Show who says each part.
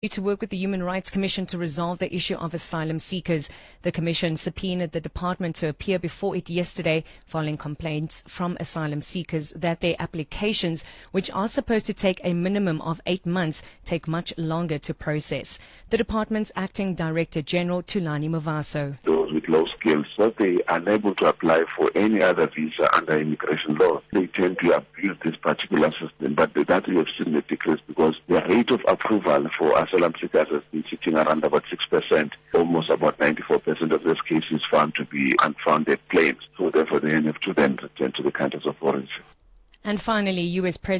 Speaker 1: to work with the Human Rights Commission to resolve the issue of asylum seekers. The Commission subpoenaed the department to appear before it yesterday following complaints from asylum seekers that their applications, which are supposed to take a minimum of 8 months, take much longer to process. The department's acting Director General, Thulani Mabaso.
Speaker 2: Those with low skills, so they are unable to apply for any other visa under immigration law. They tend to abuse this particular system, but that we have seen the decrease because the rate of approval for asylum seekers has been sitting around about 6%. Almost about 94% of those cases found to be unfounded claims. So therefore, they have to then return to the countries of origin.
Speaker 1: And finally, U.S. President